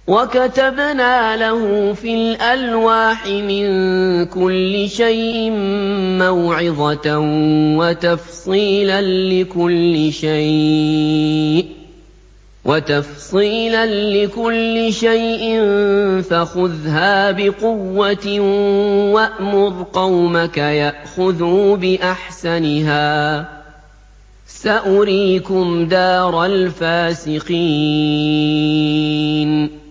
وَكَتَبْنَا لَهُ فِي الْأَلْوَاحِ مِن كُلِّ شَيْءٍ مَّوْعِظَةً وَتَفْصِيلًا لِّكُلِّ شَيْءٍ فَخُذْهَا بِقُوَّةٍ وَأْمُرْ قَوْمَكَ يَأْخُذُوا بِأَحْسَنِهَا ۚ سَأُرِيكُمْ دَارَ الْفَاسِقِينَ